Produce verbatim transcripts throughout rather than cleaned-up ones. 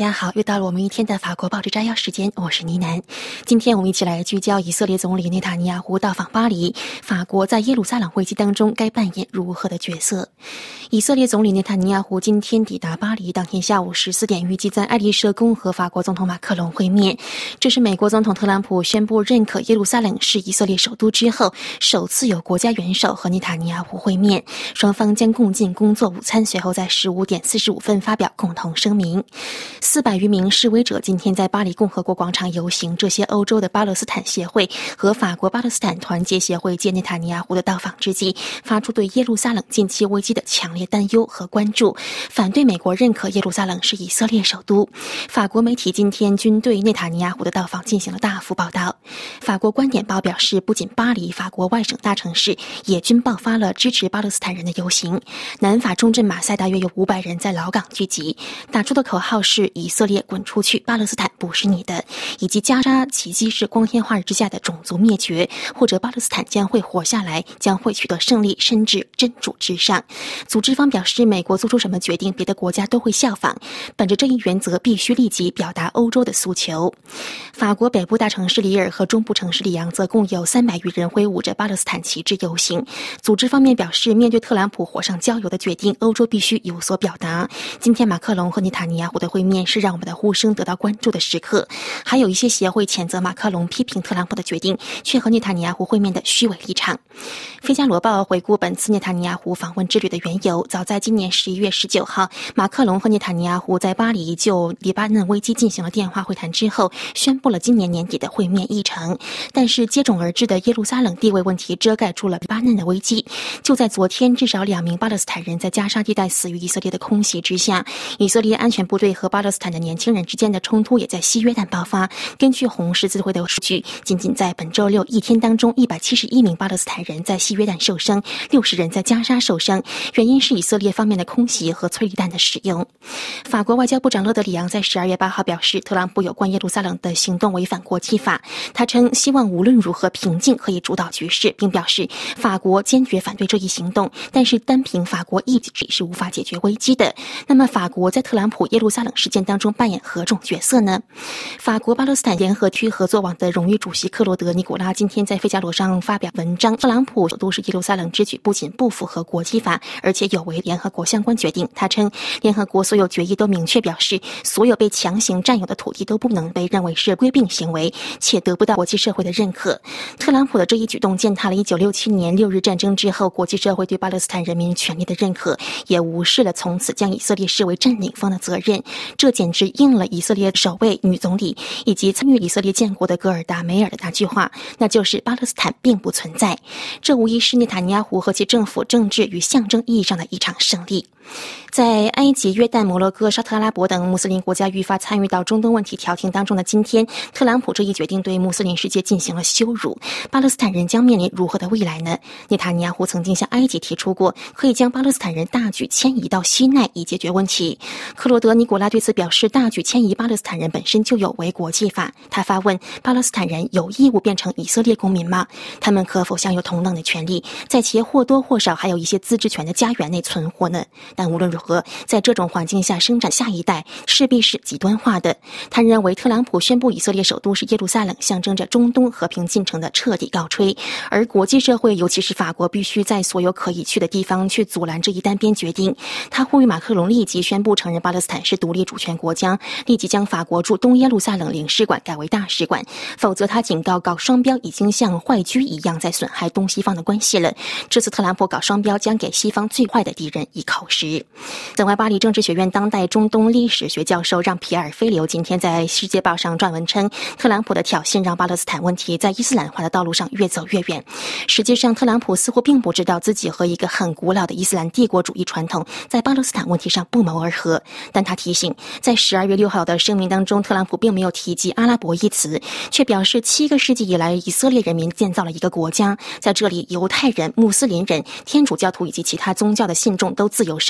家好，又到了我们一天的法国报纸摘要时间，我是倪楠。今天我们一起来聚焦以色列总理内塔尼亚胡到访巴黎，法国在耶路撒冷危机当中该扮演如何的角色。以色列总理内塔尼亚胡今天抵达巴黎，当天下午十四点预计在爱丽舍宫和法国总统马克龙会面。这是美国总统特朗普宣布认可耶路撒冷是以色列首都之后，首次有国家元首和内塔尼亚胡会面，双方将共进工作午餐，随后在十五点四十五分发表共同声明。四百余名示威者今天在巴黎共和国广场游行，这些欧洲的巴勒斯坦协会和法国巴勒斯坦团结协会借内塔尼亚胡的到访之际，发出对耶路撒冷近期危机的强烈担忧和关注，反对美国认可耶路撒冷是以色列首都。法国媒体今天均对内塔尼亚胡的到访进行了大幅报道。法国观点报表示，不仅巴黎，法国外省大城市也均爆发了支持巴勒斯坦人的游行。南法中镇马赛大约有五百人在老港聚集，打出的口号是以色列滚出去，巴勒斯坦不是你的，以及加沙奇迹是光天化日之下的种族灭绝，或者巴勒斯坦将会活下来，将会取得胜利，甚至真主至上。组织方表示，美国做出什么决定，别的国家都会效仿，本着这一原则，必须立即表达欧洲的诉求。法国北部大城市里尔和中部城市里昂则共有三百余人挥舞着巴勒斯坦旗帜游行。组织方面表示，面对特朗普火上浇油的决定，欧洲必须有所表达。今天马克龙和内塔尼亚胡的会面是让我们的呼声得到关注的时刻。还有一些协会谴责马克龙批评特朗普的决定，却和内塔尼亚胡会面的虚伪立场。费加罗报回顾本次内塔尼亚胡访问之旅的缘由，早在今年十一月十九号，马克龙和内塔尼亚胡在巴黎就黎巴嫩危机进行了电话会谈之后，宣布了今年年底的会面议程。但是接踵而至的耶路撒冷地位问题遮盖住了黎巴嫩的危机。就在昨天，至少两名巴勒斯坦人在加沙地带死于以色列的空袭之下，以色列安全部队和巴勒斯坦的年轻人之间的冲突也在西约旦爆发。根据红十字会的数据，仅仅在本周六一天当中，一百七十一名巴勒斯坦人在西约旦受伤，六十人在加沙受伤，原因是以色列方面的空袭和催泪弹的使用。法国外交部长勒德里昂在十二月八号表示，特朗普有关耶路撒冷的行动违反国际法，他称希望无论如何平静可以主导局势，并表示法国坚决反对这一行动，但是单凭法国意志是无法解决危机的。那么法国在特朗普耶路撒冷事件当中扮演何种角色呢？法国巴勒斯坦联合区合作网的荣誉主席克罗德·尼古拉今天在费加罗上发表文章，特朗普首都是耶路撒冷之举不仅不符合国际法，而且有违联合国相关决定。他称，联合国所有决议都明确表示，所有被强行占有的土地都不能被认为是归并行为，且得不到国际社会的认可。特朗普的这一举动践踏了一九六七年六日战争之后国际社会对巴勒斯坦人民权利的认可，也无视了从此将以色列视为占领方的责任。这简直应了以色列首位女总理以及参与以色列建国的戈尔达梅尔的那句话，那就是巴勒斯坦并不存在。这无疑是内塔尼亚胡和其政府政治与象征意义上的一场胜利。在埃及、约旦、摩洛哥、沙特阿拉伯等穆斯林国家愈发参与到中东问题调停当中的今天，特朗普这一决定对穆斯林世界进行了羞辱。巴勒斯坦人将面临如何的未来呢？内塔尼亚胡曾经向埃及提出过，可以将巴勒斯坦人大举迁移到西奈以解决问题。克罗德·尼古拉对此表示，大举迁移巴勒斯坦人本身就有违国际法。他发问，巴勒斯坦人有义务变成以色列公民吗？他们可否享有同等的权利，在其或多或少还有一些自治权的家园内存活呢？但无论如何，在这种环境下生长下一代势必是极端化的。他认为特朗普宣布以色列首都是耶路撒冷，象征着中东和平进程的彻底告吹，而国际社会尤其是法国必须在所有可以去的地方去阻拦这一单边决定。他呼吁马克龙立即宣布承认巴勒斯坦是独立主权国家，立即将法国驻东耶路撒冷领事馆改为大使馆，否则他警告搞双标已经像坏居一样在损害东西方的关系了。这次特朗普搞双标将给西方最坏的敌人以口实。此外，巴黎政治学院当代中东历史学教授让皮埃尔·菲流今天在《世界报》上撰文称，特朗普的挑衅让巴勒斯坦问题在伊斯兰化的道路上越走越远。实际上，特朗普似乎并不知道自己和一个很古老的伊斯兰帝国主义传统在巴勒斯坦问题上不谋而合。但他提醒，在十二月六号的声明当中，特朗普并没有提及阿拉伯一词，却表示七个世纪以来，以色列人民建造了一个国家，在这里犹太人、穆斯林人、天主教徒以及其他宗教的信众都自由生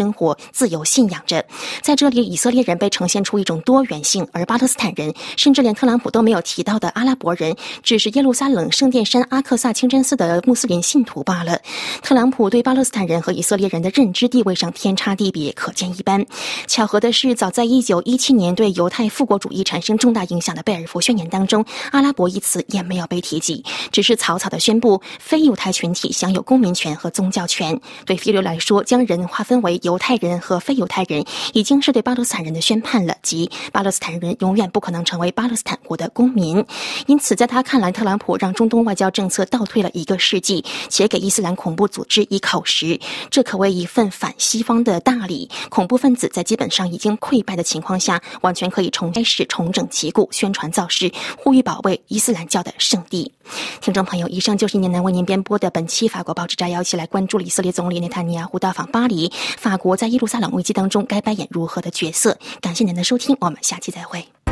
生活、自由信仰着。在这里，以色列人被呈现出一种多元性，而巴勒斯坦人，甚至连特朗普都没有提到的阿拉伯人，只是耶路撒冷圣殿山阿克萨清真寺的穆斯林信徒罢了。特朗普对巴勒斯坦人和以色列人的认知地位上天差地别，可见一斑。巧合的是，早在一九一七年对犹太复国主义产生重大影响的贝尔福宣言当中，阿拉伯一词也没有被提及，只是草草的宣布非犹太群体享有公民权和宗教权。对菲律来说，将人划分为犹太人和非犹太人，已经是对巴勒斯坦人的宣判了，即巴勒斯坦人永远不可能成为巴勒斯坦国的公民。因此在他看来，特朗普让中东外交政策倒退了一个世纪，且给伊斯兰恐怖组织以口实，这可谓一份反西方的大礼。恐怖分子在基本上已经溃败的情况下，完全可以重开始重整旗鼓，宣传造势，呼吁保卫伊斯兰教的圣地。听众朋友，以上就是一年南为您编播的本期法国报纸摘要，一起来关注了以色列总理内塔尼亚胡到访巴黎，法国在耶路撒冷危机当中该扮演如何的角色。感谢您的收听，我们下期再会。